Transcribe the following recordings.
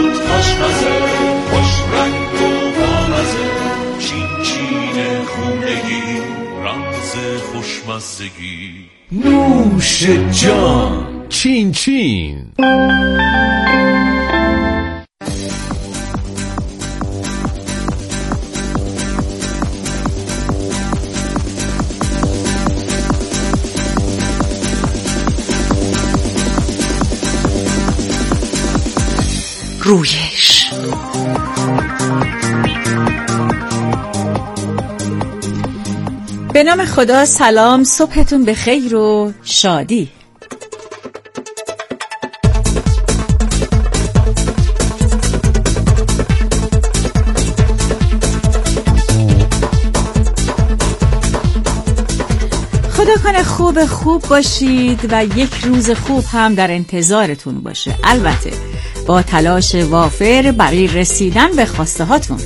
آشپزه خوش رنگ و بامزه، چین چین خونگی رمز خوشمزگی. نوش جان چین چین. رویش. به نام خدا. سلام، صبحتون بخیر و شادی. خدا کنه خوب باشید و یک روز خوب هم در انتظارتون باشه، البته با تلاش وافر برای رسیدن به خواسته هاتون.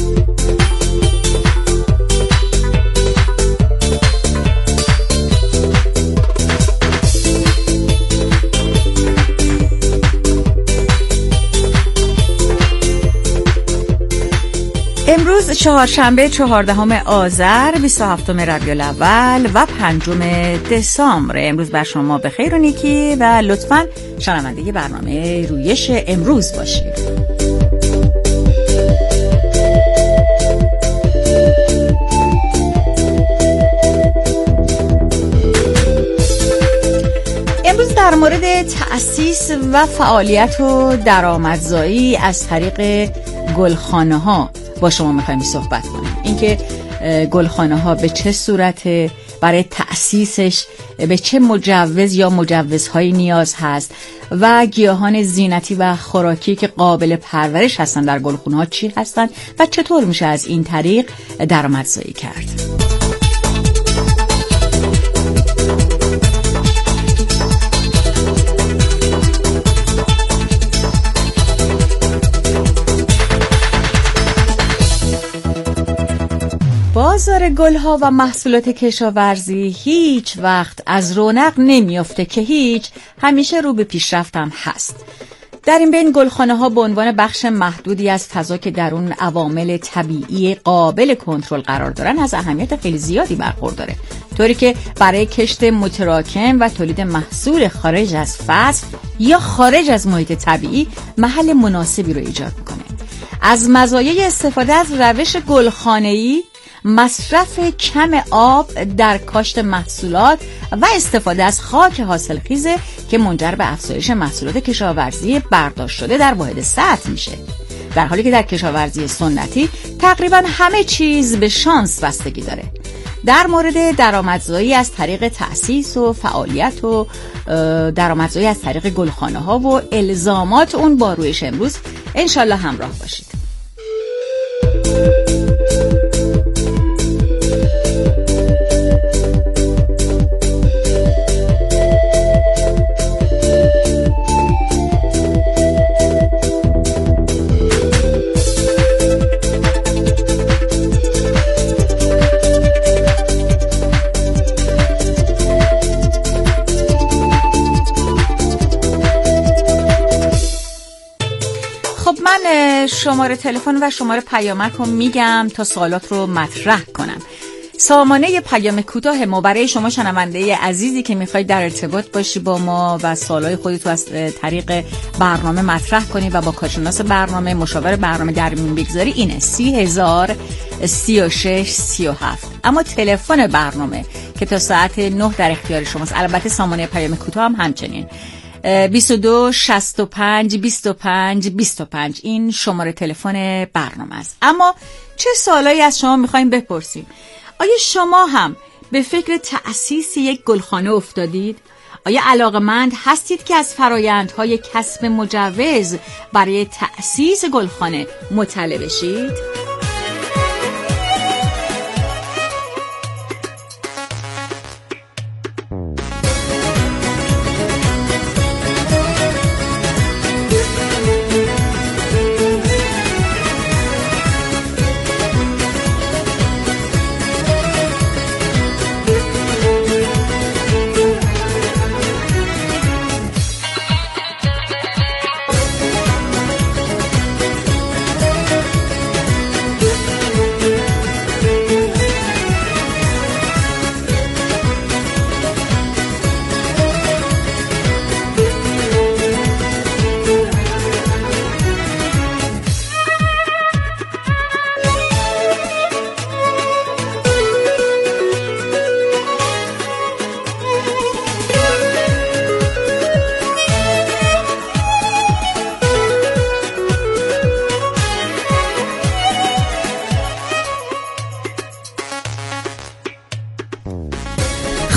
امروز چهارشنبه 14 آذر 27 ربیع الاول و 5 دسامبر. امروز بر شما به خیر و نیکی و لطفاً شنونده برنامه رویش امروز باشید. امروز در مورد تأسیس و فعالیت و درآمدزایی از طریق گلخانه ها با شما میخوایم صحبت کنیم. اینکه گلخانه ها به چه صورت، برای تأسیسش به چه مجوز یا مجوزهایی نیاز هست و گیاهان زینتی و خوراکی که قابل پرورش هستن در گلخانه ها چی هستن و چطور میشه از این طریق درآمدزایی کرد. بازار گلها و محصولات کشاورزی هیچ وقت از رونق نمیافته که هیچ، همیشه رو به پیشرفت هم هست. در این بین گلخانه ها به عنوان بخش محدودی از فضا که در اون عوامل طبیعی قابل کنترل قرار دارن از اهمیت خیلی زیادی برخورداره، طوری که برای کشت متراکم و تولید محصول خارج از فصل یا خارج از محیط طبیعی محل مناسبی رو ایجاد میکنه. از مزایای استفاده از روش گلخانه‌ای مصرف کم آب در کاشت محصولات و استفاده از خاک حاصلخیزه که منجر به افزایش محصولات کشاورزی برداشت شده در واحد سطح میشه، در حالی که در کشاورزی سنتی تقریبا همه چیز به شانس بستگی داره. در مورد درآمدزایی از طریق تأسیس و فعالیت و درآمدزایی از طریق گلخانه ها و الزامات اون با رویش امروز انشالله همراه باشید. شماره تلفن و شماره پیامک رو میگم تا سوالات رو مطرح کنم. سامانه پیام کوتاه ما برای شما شنونده عزیزی که میخواید در ارتباط باشی با ما و سوالای خودت رو از طریق برنامه مطرح کنی و با کارشناس برنامه، مشاور برنامه در میون بگذاری اینه 30,036,37. اما تلفن برنامه که تا ساعت 9 در اختیار شماست، البته سامانه پیام کوتاه هم همچنین 22 65 25 25. این شماره تلفن برنامه است. اما چه سوالایی از شما میخوایم بپرسیم؟ آیا شما هم به فکر تأسیس یک گلخانه افتادید؟ آیا علاقه‌مند هستید که از فرآیندهای کسب مجوز برای تأسیس گلخانه مطلع بشید؟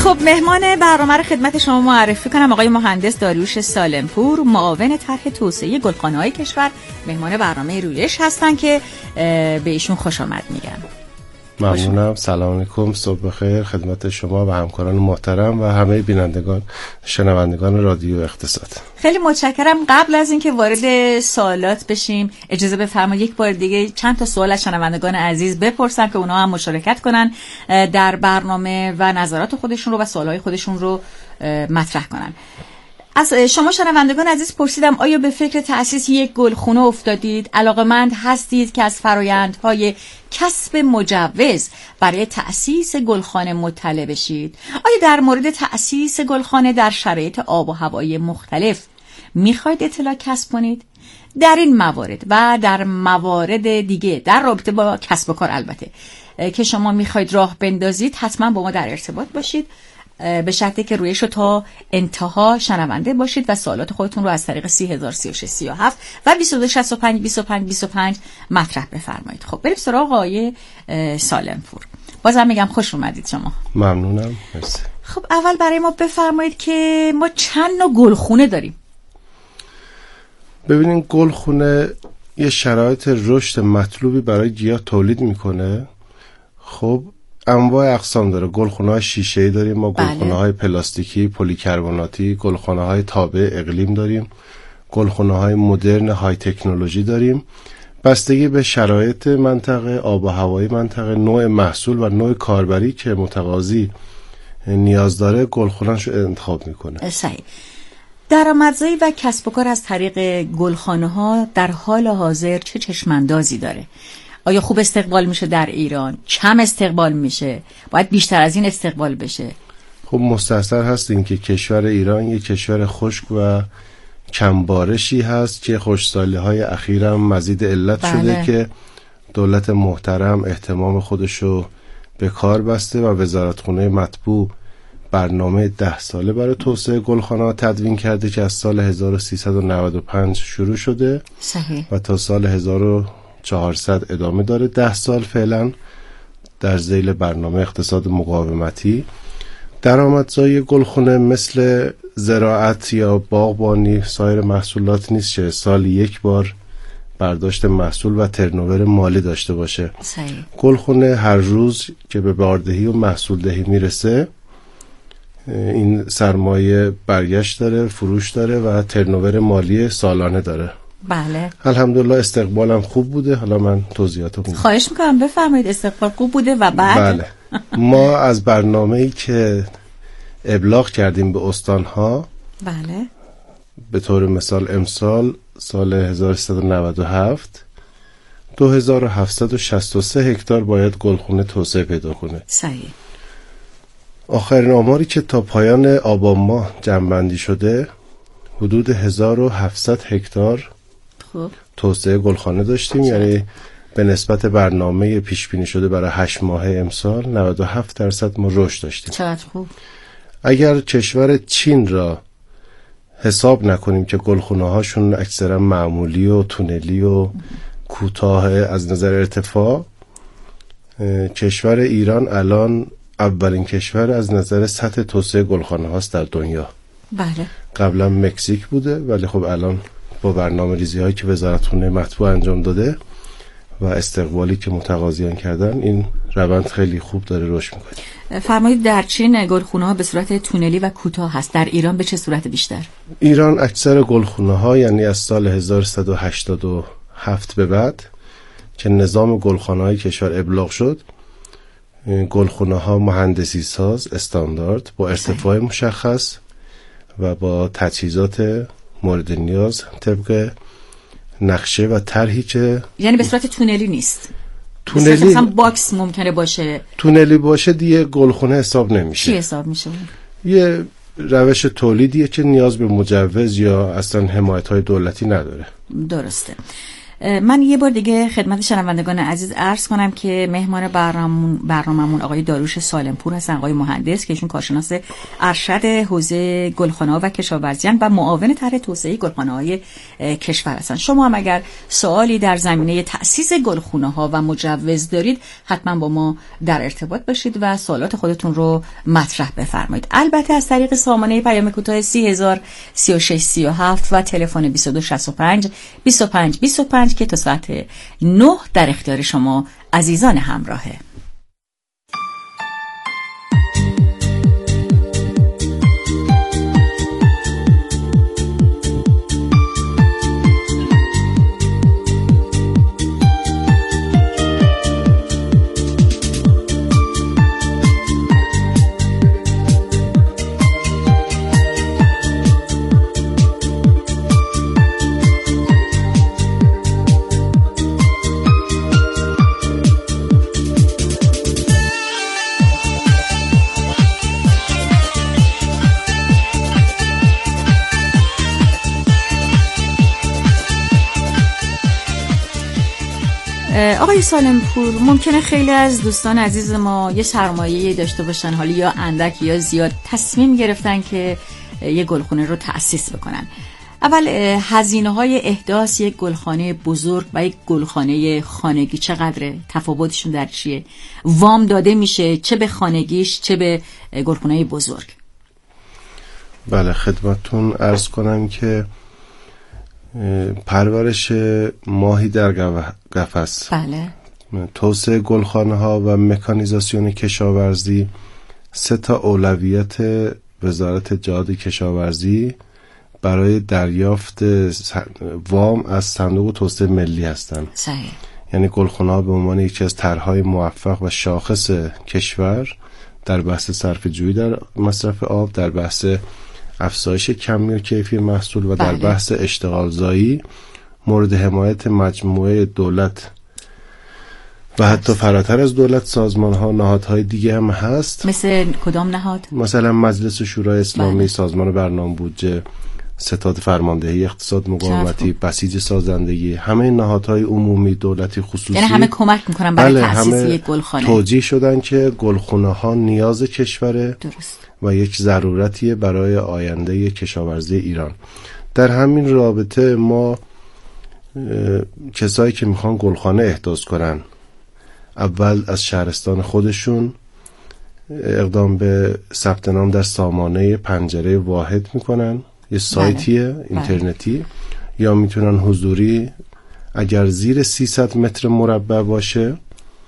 خب مهمان برنامه رو خدمت شما معرفی کنم. آقای مهندس داریوش سالمپور، معاون طرح توسعه گلخانه‌های کشور، مهمان برنامه رویش هستن که به ایشون خوش آمد میگم. ممنونم. سلام علیکم، صبح بخیر خدمت شما و همکاران محترم و همه بینندگان شنوندگان رادیو اقتصاد. خیلی متشکرم. قبل از اینکه وارد سوالات بشیم اجازه بفرمایید یک بار دیگه چند تا سوال از شنوندگان عزیز بپرسم که اونها هم مشارکت کنن در برنامه و نظرات خودشون رو و سوالهای خودشون رو مطرح کنن. از شما شنوندگان عزیز پرسیدم آیا به فکر تأسیس یک گلخونه افتادید؟ علاقه‌مند هستید که از فرآیندهای کسب مجوز برای تأسیس گلخانه مطلع بشید؟ آیا در مورد تأسیس گلخانه در شرایط آب و هوایی مختلف میخواید اطلاع کسب کنید؟ در این موارد و در موارد دیگه در رابطه با کسب و کار البته که شما میخواید راه بندازید حتما با ما در ارتباط باشید، به شرطی که رویش رو تا انتها شنونده باشید و سوالات خودتون رو از طریق 303637 و 22652525 مطرح بفرمایید. خب بریم سراغ آقای سالمپور. بازم میگم خوش اومدید شما. ممنونم. مرسی. خب اول برای ما بفرمایید که ما چند نوع گلخونه داریم؟ ببینین، گلخونه یه شرایط رشد مطلوبی برای گیاه تولید میکنه. خب انواع اقسام داره. گلخانه‌های شیشه‌ای داریم ما، گلخانه‌های پلاستیکی، پلیکربناتی، گلخانه‌های تابع اقلیم داریم، گلخانه‌های مدرن های تکنولوژی داریم. بستگی به شرایط منطقه، آب و هوایی منطقه، نوع محصول و نوع کاربری که متقاضی نیاز داره گلخانه‌اش رو انتخاب میکنه. صحیح. درآمدزایی و کسب و کار از طریق گلخانه‌ها در حال حاضر چه چشم‌اندازی داره؟ آیا خوب استقبال میشه در ایران؟ کم استقبال میشه؟ باید بیشتر از این استقبال بشه؟ خب مستحضر هست این که کشور ایران یک کشور خشک و کمبارشی هست که خشکسالی‌های اخیر هم مزید علت شده که دولت محترم اهتمام خودشو به کار بسته و وزارتخونه مطبوع برنامه 10 ساله برای توسعه گلخانه‌ها تدوین کرده که از سال 1395 شروع شده. صحیح. و تا سال 1400 ادامه داره. 10 سال فعلا در ذیل برنامه اقتصاد مقاومتی. درآمدزایی گلخونه مثل زراعت یا باغبانی سایر محصولات نیست که سال یک بار برداشت محصول و ترنوور مالی داشته باشه. صحیح. گلخونه هر روز که به باردهی و محصول دهی میرسه این سرمایه برگشت داره، فروش داره و ترنوور مالی سالانه داره. بله. الحمدلله استقبالم خوب بوده. حالا من توضیحاتو میدم. خواهش میکنم بفرمایید. استقبال خوب بوده و بعد بله. ما از برنامه‌ای که ابلاغ کردیم به استانها، بله، به طور مثال امسال سال 1397 2763 هکتار باید گلخونه توسعه پیدا کنه. صحیح. آخرین آماری که تا پایان آبان ماه جمع‌بندی شده حدود 1700 هکتار خوب توسعه گلخانه داشتیم. یعنی به نسبت برنامه پیش بینی شده برای 8 ماه امسال 97% ما رشد داشتیم. چقدر خوب. اگر کشور چین را حساب نکنیم که گلخونه هاشون اکثرا معمولی و تونلی و کوتاه از نظر ارتفاع، کشور ایران الان اولین کشور از نظر سطح توسعه گلخانه هاست در دنیا. بله. قبلا مکزیک بوده ولی خب الان با برنامه ریزی هایی که وزارتخونه مطبوع انجام داده و استقبالی که متقاضیان کردن این روند خیلی خوب داره رشد میکنه. فرمایید در چین گلخونه ها به صورت تونلی و کوتاه هست، در ایران به چه صورت بیشتر؟ ایران اکثر گلخونه ها یعنی از سال 1187 به بعد که نظام گلخانه های کشور ابلاغ شد، گلخونه ها مهندسی ساز استاندارد با ارتفاع مشخص و با تجهیزات مورد نیاز طبق نقشه و طرحی که، یعنی به صورت تونلی نیست. تونلی مثلا باکس ممکنه باشه. تونلی باشه دیگه گلخونه حساب نمیشه. چی حساب میشه؟ یه روش تولیدیه که نیاز به مجوز یا اصلا حمایت‌های دولتی نداره. درسته. من یه بار دیگه خدمت شنوندگان عزیز عرض کنم که مهمان برناممون آقای داریوش سالمپور هستن، آقای مهندس که ایشون کارشناس ارشد حوزه گلخانه‌ها و کشاورزی و معاون طرح توسعه گلخانه‌های کشور هستن. شما هم اگر سوالی در زمینه تأسیس گلخانه‌ها و مجوز دارید حتما با ما در ارتباط باشید و سوالات خودتون رو مطرح بفرمایید. البته از طریق سامانه پیام کوتاه 303637 و تلفن 2265 25 25 که تا ساعت 9 در اختیار شما عزیزان همراهه. آقای سالمپور، ممکنه خیلی از دوستان عزیز ما یه سرمایه داشته باشن، حالا یا اندک یا زیاد، تصمیم گرفتن که یه گلخانه رو تأسیس بکنن. اول هزینه‌های احداث یک گلخانه بزرگ و یک گلخانه خانگی چقدره؟ تفاوتشون در چیه؟ وام داده میشه چه به خانگیش چه به گلخانه بزرگ؟ بله، خدمتتون عرض کنم که پرورش ماهی در قفس، بله، توسعه گلخانه ها و مکانیزاسیون کشاورزی 3 تا اولویت وزارت جهاد کشاورزی برای دریافت وام از صندوق توسعه ملی هستند. صحیح. یعنی گلخانه ها به عنوان یکی از طرح‌های موفق و شاخص کشور در بحث صرفه‌جویی در مصرف آب، در بحث افزایش کمی و کیفی محصول و در بحث اشتغال زایی مورد حمایت مجموعه دولت و حتی فراتر از دولت سازمان‌ها، نهادهای دیگه هم هست. مثل کدام نهاد؟ مثلا مجلس شورای اسلامی، سازمان برنامه بودجه، ستاد فرماندهی اقتصاد مقاومتی، بسیج سازندگی، همه نهادهای عمومی دولتی خصوصی، یعنی همه کمک میکنن برای تأسیس یک گلخانه. توجیه شدن که گلخانه ها نیاز کشوره. درست. و یک ضرورتیه برای آینده کشاورزی ایران. در همین رابطه ما کسایی که میخوان گلخانه احداث کنن اول از شهرستان خودشون اقدام به ثبت نام در سامانه پنجره واحد میکنن، یه سایتیه اینترنتی، یا میتونن حضوری اگر زیر 300 متر مربع باشه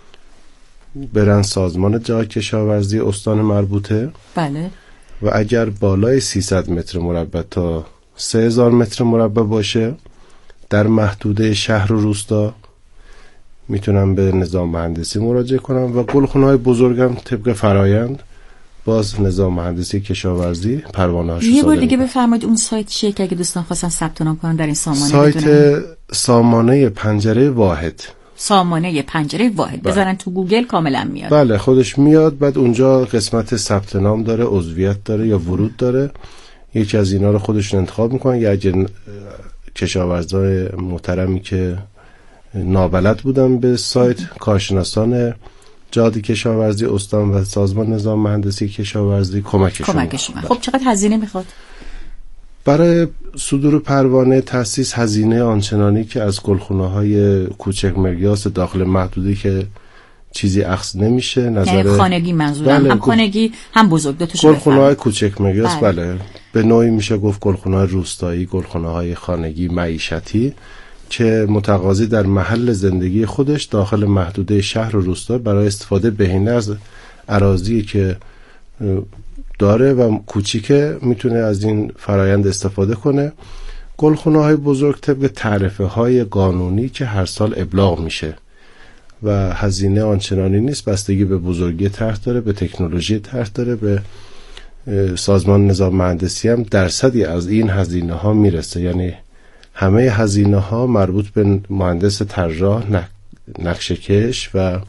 برن سازمان جهاد کشاورزی استان مربوطه. بله. و اگر بالای 300 متر مربع تا 3000 متر مربع باشه در محدوده شهر و روستا میتونن به نظام مهندسی مراجعه کنن و گلخانه‌های بزرگم طبق فرایند باز نظام مهندسی کشاورزی پروانه‌هاش رو یه بار دیگه بفرمایید اون سایت چیه که اگه دوستان خواستن ثبت نام کنن در این سامانه؟ سایت سامانه پنجره واحد. سامانه پنجره واحد بذارن تو گوگل کاملا میاد. بله خودش میاد. بعد اونجا قسمت ثبت نام داره، عضویت داره یا ورود داره. یکی از اینا رو خودشون انتخاب میکنن. یا اگه کشاورزای محترمی که نابلد بودن به سایت، کارشناسان جهاد کشاورزی استان و سازمان نظام مهندسی کشاورزی کمکشون. خب چقدر هزینه میخواد؟ برای صدور پروانه تأسیس هزینه آنچنانی که از گلخانه‌های کوچک مقیاس داخل محدوده که چیزی اخذ نمیشه. یعنی خانگی منظورم. بله، هم خانگی هم بزرگ، دو تاشو بفرمایید. گلخانه‌های کوچک مقیاس بله. به نوعی میشه گفت گلخانه‌های روستایی، گلخانه‌های خانگی معیشتی که متقاضی در محل زندگی خودش داخل محدوده شهر و روستا برای استفاده بهینه از اراضی که داره و کوچیکه میتونه از این فرایند استفاده کنه. گلخانه‌های بزرگ طبق تعرفه‌های قانونی که هر سال ابلاغ میشه و هزینه آنچنانی نیست، بستگی به بزرگی طرح داره، به تکنولوژی طرح داره، به سازمان نظام مهندسی هم درصدی از این هزینه ها میرسه. یعنی همه هزینه ها مربوط به مهندس طراح، نقشه‌کش و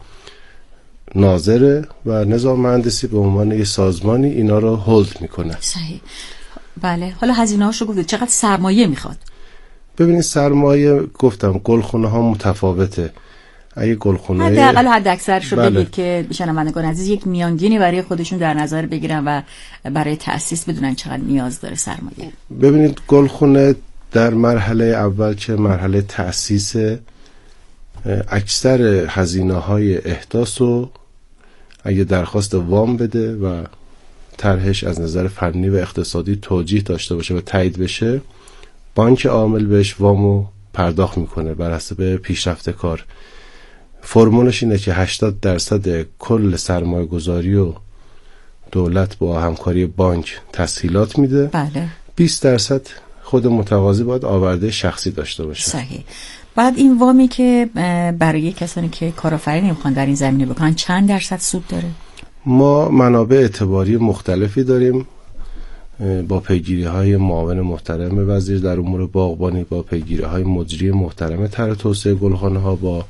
ناظر و نظام مهندسی به عنوان یه سازمانی اینا رو هولد میکنه. صحیح. بله. حالا هزینه هاشو گفتید، چقدر سرمایه میخواد؟ ببینید سرمایه گفتم گلخونه ها متفاوته. اگه گلخونه حداقل حد اکثرشو بله. بگید که شنوندگان عزیز یک میانگینی برای خودشون در نظر بگیرن و برای تأسیس بدونن چقدر نیاز داره سرمایه. ببینید گلخونه در مرحله اول چه مرحله تأسیس، اکثر هزینه‌های احداث رو اگه درخواست وام بده و طرحش از نظر فنی و اقتصادی توجیه داشته باشه و تایید بشه، بانک عامل بهش وامو پرداخت میکنه بر حسب پیشرفت کار. فرمولش اینه که 80% کل سرمایه گذاری و دولت با همکاری بانک تسهیلات میده. بله. 20% خود متقاضی باید آورده شخصی داشته باشه. صحیح. بعد این وامی که برای کسانی که کارآفرینی میخوان در این زمینه بکنن چند درصد سود داره؟ ما منابع اعتباری مختلفی داریم، با پیگیری‌های معاون محترم وزیر در امور باغبانی، با پیگیری‌های مجری محترم طرح توسعه گلخانه‌ها، با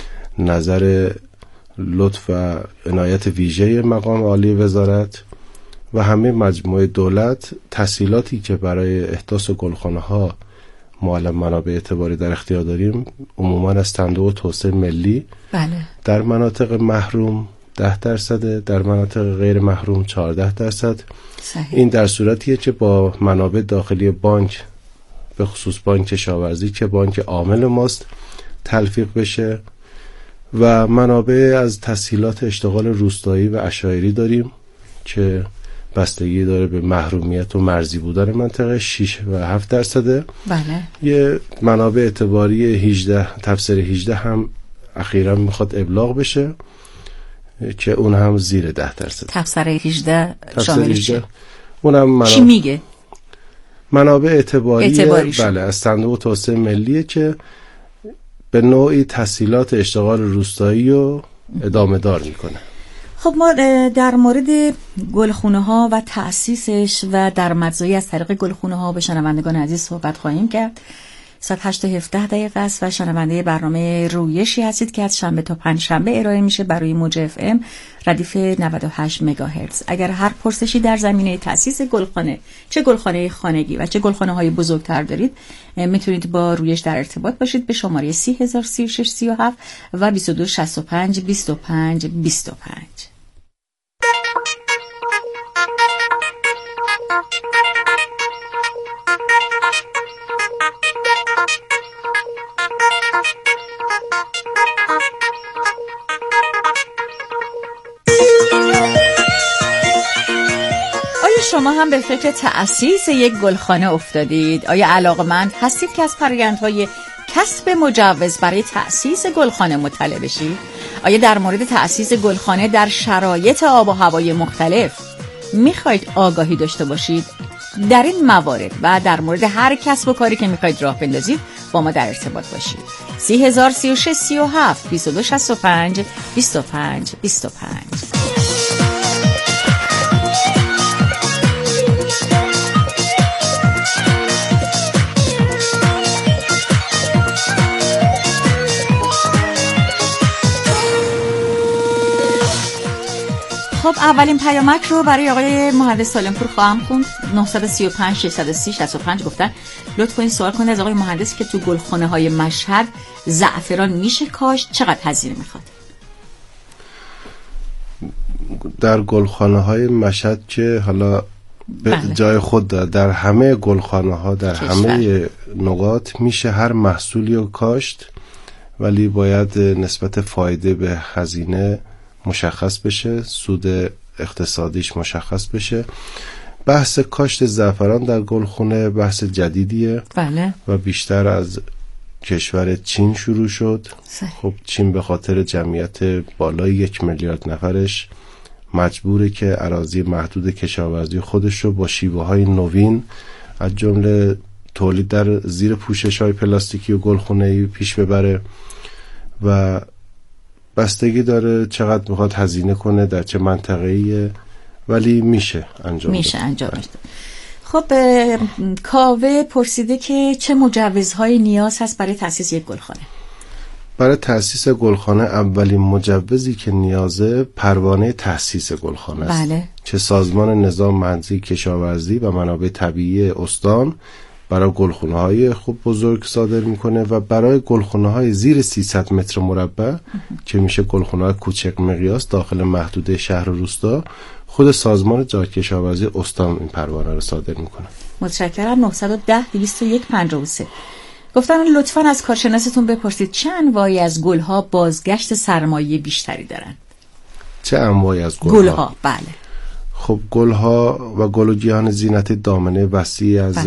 نظر لطف و عنایت ویژه مقام عالی وزارت و همه مجموعه دولت، تسهیلاتی که برای احداث گلخانه‌ها معلم منابع اعتباری در اختیار داریم عموماً از صندوق توسعه ملی. بله. در مناطق محروم 10%، در مناطق غیر محروم 14%. صحیح. این در صورتیه که با منابع داخلی بانک، به خصوص بانک کشاورزی که بانک عامل ماست، تلفیق بشه. و منابع از تسهیلات اشتغال روستایی و عشایری داریم که بستگی داره به محرومیت و مرزی بودن منطقه، 6 و 7%. بله. یه منابع اعتباری 18 تفسیر 18 هم اخیراً میخواد ابلاغ بشه که اون هم زیر 10%. تفسیر 18 شاملش چیه؟ اونم چی میگه؟ منابع اعتباری بله از صندوق توسعه ملیه که به نوعی تسهیلات اشتغال روستایی رو ادامه دار میکنه. خب ما در مورد گلخونه ها و تأسیسش و درآمدزایی از طریق گلخونه ها به شنوندگان عزیز صحبت خواهیم کرد. ساعت 8:17 است و شنونده برنامه رویشی هستید که از شنبه تا پنجشنبه ارائه میشه برای موج FM ردیف 98 مگاهرتز. اگر هر پرسشی در زمینه تأسیس گلخانه، چه گلخانه خانگی و چه گلخانه های بزرگتر دارید، میتونید با رویش در ارتباط باشید به شماره 3003637 و 2265 25 25. شما هم به فکر تأسیس یک گلخانه افتادید؟ آیا علاقمند هستید که از فرآیندهای کسب مجوز برای تأسیس گلخانه مطلع بشید؟ آیا در مورد تأسیس گلخانه در شرایط آب و هوای مختلف میخواید آگاهی داشته باشید؟ در این موارد و در مورد هر کسب و کاری که میخواید راه بندازید با ما در ارتباط باشید. 3036 37 2265 25 25. خب اولین پیامک رو برای آقای مهندس سالمپور خواهم خوند. 935 630 65 گفتن لطف کنید سوال کنید از آقای مهندس که تو گلخانه های مشهد زعفران میشه کاشت، چقدر هزینه میخواد؟ در گلخانه های مشهد که حالا به جای خود داره، در همه گلخانه ها در همه نقاط میشه هر محصولی رو کاشت، ولی باید نسبت فایده به هزینه مشخص بشه، سود اقتصادیش مشخص بشه. بحث کاشت زعفران در گلخونه بحث جدیدیه. بله. و بیشتر از کشور چین شروع شد. خب چین به خاطر جمعیت بالای 1 میلیارد نفرش مجبوره که اراضی محدود کشاورزی خودش رو با شیوه‌های نوین از جمله تولید در زیر پوشش‌های پلاستیکی و گلخونه‌ای پیش ببره و بستگی داره چقدر میخواد هزینه کنه، در چه منطقه‌ایه، ولی میشه انجام بده. خب کاوه پرسیده که چه مجوزهای نیاز هست برای تأسیس یک گلخانه؟ برای تأسیس گلخانه اولین مجوزی که نیازه پروانه تأسیس گلخانه است. بله. چه سازمان نظام منزل کشاورزی و منابع طبیعی استان برای گلخونه‌های خوب بزرگ صادر میکنه و برای گلخونه‌های زیر 300 متر مربع که میشه گلخونه‌های کوچک مقیاس داخل محدوده شهر و روستا، خود سازمان جهاد کشاورزی استان این پروانه رو صادر میکنه. متشکرم. 910-201-53 گفتن لطفاً از کارشناستون بپرسید چه انواعی از گل‌ها بازگشت سرمایه بیشتری دارن؟ چه انواعی از گل‌ها؟ بله. خب گل‌ها و گل و گیاهان زینتی دامنه وسیعی از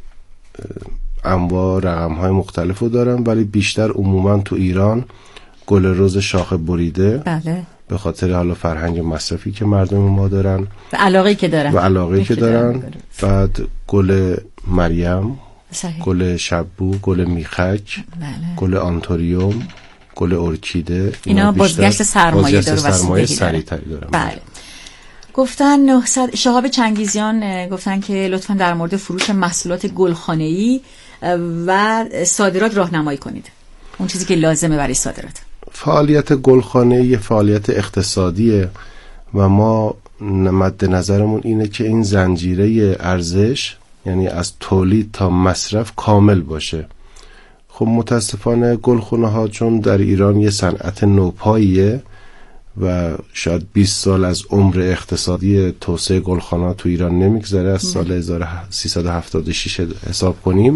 انواع رقم‌های مختلف رو دارن، ولی بیشتر عموماً تو ایران گل رز شاخه بریده، بله، به خاطر حالا فرهنگ مصرفی که مردم ما دارن و علاقه‌ای که دارن بعد گل مریم، صحیح. گل شبو، گل میخک، بله. گل آنتوریوم، گل ارکیده، اینا بازگشت سرمایه سریع‌تری دارن. بله. گفتن 900 شهاب چنگیزیان گفتن که لطفاً در مورد فروش محصولات گلخانه‌ای و صادرات راهنمایی کنید، اون چیزی که لازمه برای صادرات. فعالیت گلخانه‌ای یه فعالیت اقتصادیه و ما مد نظرمون اینه که این زنجیره ارزش، یعنی از تولید تا مصرف، کامل باشه. خب متاسفانه گلخونه‌ها چون در ایران یه صنعت نوپاییه و شاید 20 سال از عمر اقتصادی توسعه گلخانه‌ها تو ایران نمیگذره، از سال 1376 حساب کنیم،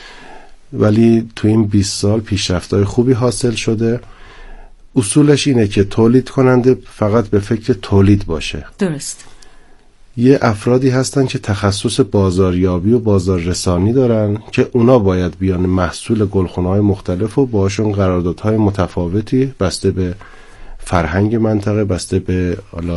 ولی تو این 20 سال پیشرفت‌های خوبی حاصل شده. اصولش اینه که تولید کننده فقط به فکر تولید باشه. درست. یه افرادی هستن که تخصص بازاریابی و بازاررسانی دارن که اونا باید بیان محصول گلخونه‌های مختلف و باشون قراردادهای متفاوتی بسته به فرهنگ منطقه، بسته به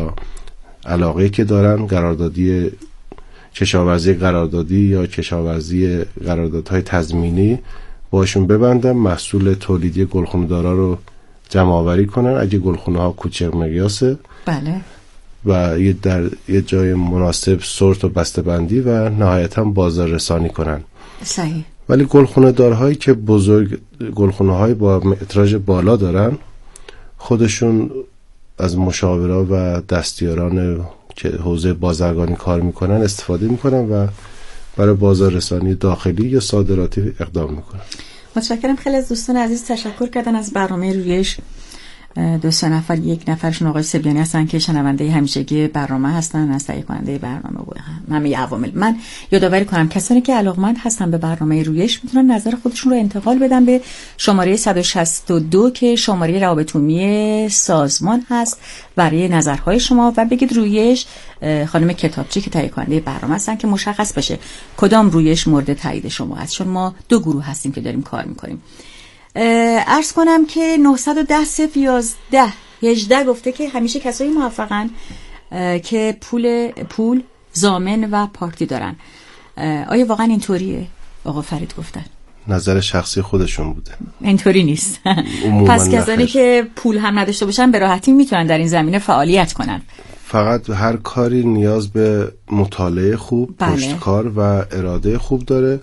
علاقه که دارن، قراردادی کشاورزی قراردادی یا کشاورزی قراردادهای تضمینی باشون ببندن، محصول تولیدی گلخونه‌دارا رو جمع آوری کنن اگه گلخونه‌ها کوچک مقیاسه. بله. و در یه جای مناسب سورت و بسته‌بندی و نهایتاً بازار رسانی کنن. صحیح. ولی گلخونه‌دارهایی که بزرگ گلخونه‌های با متراژ بالا دارن، خودشون از مشاورا و دستیاران که حوزه بازرگانی کار میکنن استفاده میکنن و برای بازار رسانی داخلی یا صادراتی اقدام میکنن. متشکرم. خیلی از دوستان عزیز تشکر کردن از برنامه رویش. 2 نفر، یک نفرشون آقای سبیانی هستن که شنونده همیشگی برنامه هستن، از تهیه کننده برنامه و همه عوامل. من یادآوری کنم کسانی که علاقمند هستن به برنامه رویش میتونن نظر خودشون رو انتقال بدن به شماره 162 که شماره روابط عمومی سازمان هست برای نظرهای شما، و بگید رویش خانم کتابچی که تهیه کننده برنامه هستن که مشخص بشه کدام رویش مورد تایید شما هست، چون ما 2 گروه هستیم که داریم کار میکنیم. عرض کنم که 910-11-18 گفته که همیشه کسایی موفقن که پول ضامن و پارتی دارن. آیا واقعا اینطوریه؟ آقا فرید گفتن نظر شخصی خودشون بوده، اینطوری نیست. پس کسانی که پول هم نداشته باشن به راحتی میتونن در این زمینه فعالیت کنن. فقط هر کاری نیاز به مطالعه خوب، پشتکار و اراده خوب داره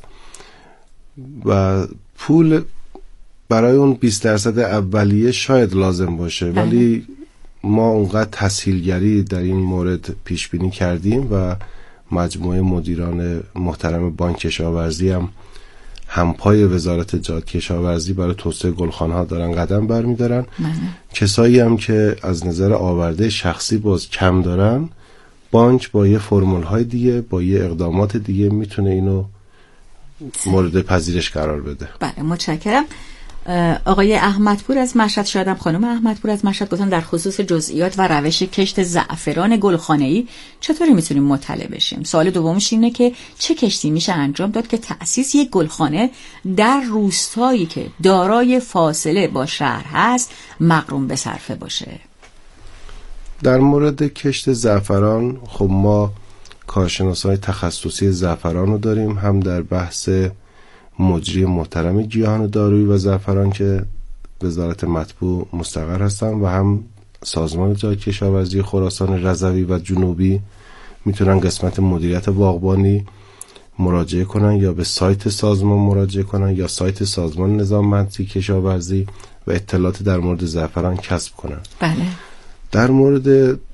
و پول برای اون 20% اولیه شاید لازم باشه. ولی ما اونقدر تسهیلگری در این مورد پیش بینی کردیم و مجموعه مدیران محترم بانک کشاورزی هم همپای وزارت جهاد کشاورزی برای توسعه گلخانه‌ها دارن قدم برمی‌دارن. کسایی هم که از نظر آورده شخصی باز کم دارن، بانک با یه فرمول‌های دیگه، با یه اقدامات دیگه میتونه اینو مورد پذیرش قرار بده. بله، متشکرم. آقای احمدپور از مشهد، شایدم خانم احمدپور از مشهد، گفتن در خصوص جزئیات و روش کشت زعفران گلخانه‌ای چطوری میتونیم مطلع بشیم؟ سوال دومش اینه که چه کشتی میشه انجام داد که تأسیس یک گلخانه در روستایی که دارای فاصله با شهر هست مغروم به صرفه باشه؟ در مورد کشت زعفران خب ما کارشناسای تخصصی زعفران رو داریم، هم در بحث مجری محترم گیاهان دارویی و زعفران که وزارت مطبوع مستقر هستن و هم سازمان جهاد کشاورزی خراسان رضوی و جنوبی میتونن قسمت مدیریت باغبانی مراجعه کنن یا به سایت سازمان مراجعه کنن یا سایت سازمان نظاممندی کشاورزی و اطلاعات در مورد زعفران کسب کنن. بله. در مورد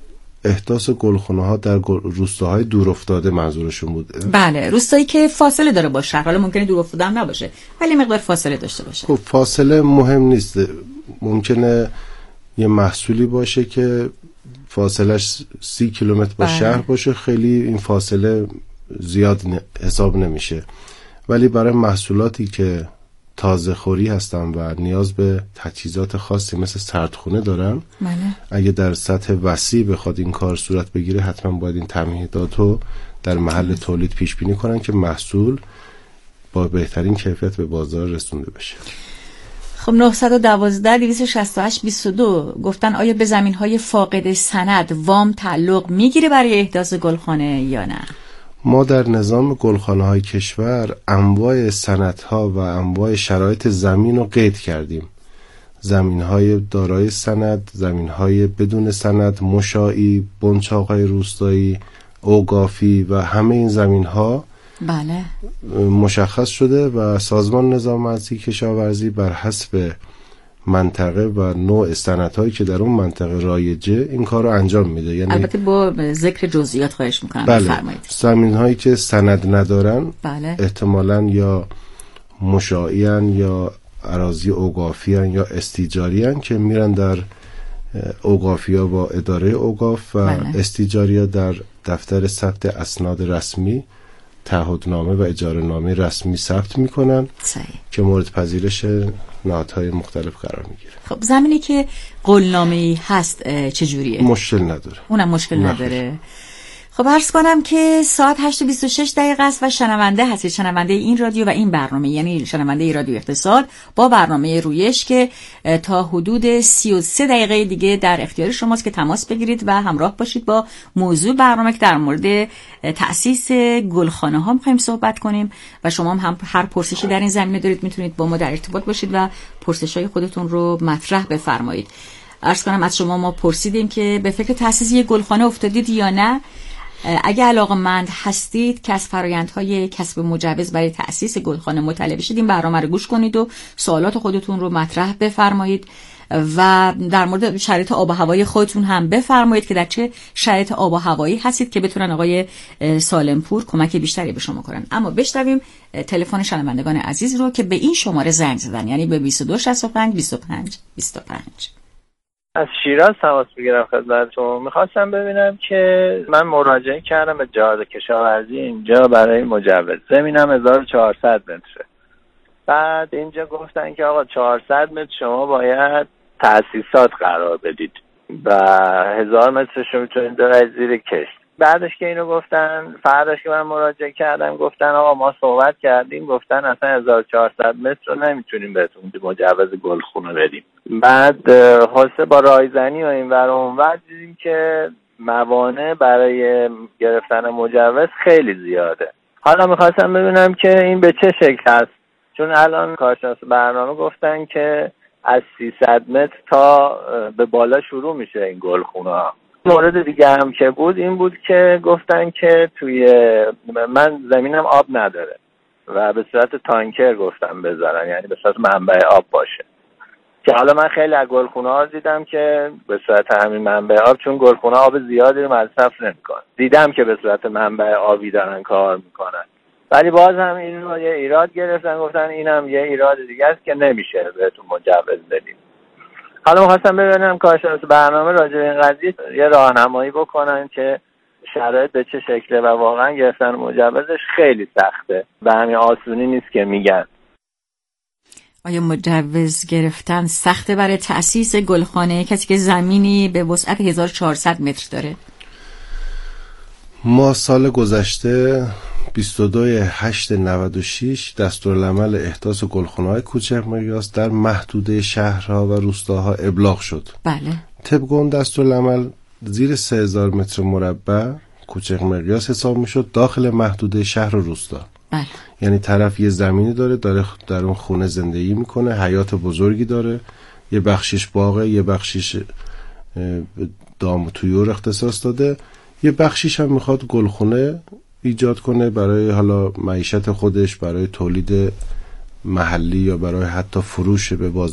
احداث گلخونه ها در روستاهای دورافتاده منظورشون بوده. بله، روستایی که فاصله داره با شهر، حالا ممکنه دورافتاده هم نباشه ولی مقدار فاصله داشته باشه. خب فاصله مهم نیست، ممکنه یه محصولی باشه که فاصلش 30 کیلومتر با شهر باشه، خیلی این فاصله زیاد حساب نمیشه، ولی برای محصولاتی که تازه خوری هستن و نیاز به تجهیزات خاصی مثل سردخونه دارن، اگه در سطح وسیع بخواد این کار صورت بگیره حتما باید این تمهیدات رو در محل تولید پیش بینی کنن که محصول با بهترین کیفیت به بازار رسونده بشه. خب 912-268-22 گفتن آیا به زمین‌های فاقد سند وام تعلق میگیره برای احداث گلخانه یا نه؟ ما در نظام گلخانه‌های کشور انواع سندها و انواع شرایط زمین رو قید کردیم. زمین‌های دارای سند، زمین‌های بدون سند، مشاعی، بنچاق‌های روستایی، اوقافی و همه این زمین‌ها بله مشخص شده و سازمان نظام ارضی کشاورزی بر حسب منطقه و نوع سندهایی که در اون منطقه رایجه این کار رو انجام میده. یعنی البته با ذکر جزئیات خواهش میکنم بفرمایید. زمین‌هایی که سند ندارن احتمالاً یا مشاعی‌ان یا اراضی اوقافی‌ان یا استیجاری‌ان که میرن در اوقافی‌ها با اداره اوقاف و استیجاری‌ها در دفتر ثبت اسناد رسمی تعهدنامه و اجاره‌نامه رسمی ثبت میکنن که مورد پذیرش نهادهای مختلف قرار میگیره. خب زمینی که قولنامه‌ای هست چجوریه؟ مشکل نداره. اونم مشکل نداره. خب عرض کنم که ساعت 8:26 است و شنونده هستید، شنونده این رادیو و این برنامه، یعنی شنونده رادیو اقتصاد با برنامه رویش که تا حدود 33 دقیقه دیگه در اختیار شماست که تماس بگیرید و همراه باشید با موضوع برنامه که در مورد تأسیس گلخانه ها می‌خوایم صحبت کنیم و شما هم هر پرسشی در این زمینه دارید میتونید با ما در ارتباط باشید و پرسش‌های خودتون رو مطرح بفرمایید. عرض کنم از شما ما پرسیدیم که به فکر تأسیس یک گلخانه افتادید یا نه؟ اگه علاقه‌مند هستید که از فرآیندهای کسب مجوز برای تأسیس گلخانه مطلع بشید این برنامه رو گوش کنید و سوالات خودتون رو مطرح بفرمایید و در مورد شرایط آب و هوایی خودتون هم بفرمایید که در چه شرایط آب و هوایی هستید که بتونن آقای سالمپور کمک بیشتری به شما کنن. اما بشنویم تلفن شنوندگان عزیز رو که به این شماره زنگ زدن، یعنی به 2265 25 25. از شیراز تماس میگیرم خدمتتون. میخواستم ببینم که من مراجعه کردم به جهاد کشاورزی اینجا برای مجوز، زمینم 1400 متره. بعد اینجا گفتن که آقا 400 متر شما باید تأسیسات قرار بدید و 1000 مترش رو میتونید ببرید زیر کشت. بعدش که اینو گفتن، فرداش که من مراجعه کردم گفتن آقا ما صحبت کردیم، گفتن اصلا 1400 متر رو نمیتونیم بهتون مجوز گلخونه بدیم. بعد حسه با رایزنی و این ور و اون ور دیدیم که موانع برای گرفتن مجوز خیلی زیاده. حالا میخواستم ببینم که این به چه شکل هست، چون الان کارشناس برنامه گفتن که از 300 متر تا به بالا شروع میشه این گلخونه ها. مورد دیگه هم که بود این بود که گفتن که توی من زمینم آب نداره و به صورت تانکر گفتم بذارن، یعنی به صورت منبع آب باشه، که حالا من خیلی از گلخونه ها دیدم که به صورت همین منبع آب، چون گلخونه آب زیادی رو مصرف نمیکنن، دیدم که به صورت منبع آبی دارن کار میکنن، ولی باز هم این رو یه ایراد گرفتن، گفتن اینم یه ایراد دیگه است که نمیشه بهتون مجوز بدیم. حالا می‌خواستم ببینم کارشناس برنامه راجع به این قضیه یه راهنمایی بکنن که شرایط به چه شکله و واقعا گرفتن مجوزش خیلی سخته و همین آسونی نیست که میگن. آیا مجوز گرفتن سخته برای تأسیس گلخانه کسی که زمینی به وسعت 1400 متر داره؟ ما سال گذشته 22/8/96 دستورالعمل احداث گلخانه‌های کوچک مقیاس در محدوده شهرها و روستاها ابلاغ شد. بله. طبق اون دستورالعمل زیر 3000 متر مربع کوچک مقیاس حساب میشد داخل محدوده شهر و روستا. بله. یعنی طرف یه زمینی داره در اون خونه زندگی میکنه، حیات بزرگی داره، یه بخشیش باغه، یه بخشیش دام و طیور اختصاص داده، یه بخشیش هم میخواد گلخونه ایجاد کنه برای حالا معیشت خودش، برای تولید محلی یا برای حتی فروش به بازار.